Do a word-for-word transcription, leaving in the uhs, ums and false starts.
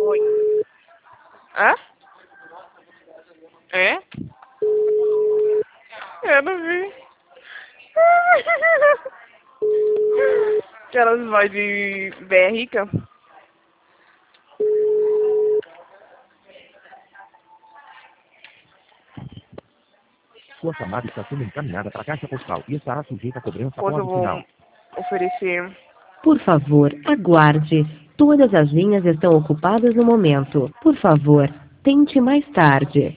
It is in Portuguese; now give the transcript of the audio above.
Oi. Hã? É? Eu não vi. Aquelas vozes de véia rica. Sua chamada está sendo encaminhada para a caixa postal e estará sujeita a cobrança Depois após eu o vou sinal. oferecer. Por favor, aguarde. Todas as linhas estão ocupadas no momento. Por favor, tente mais tarde.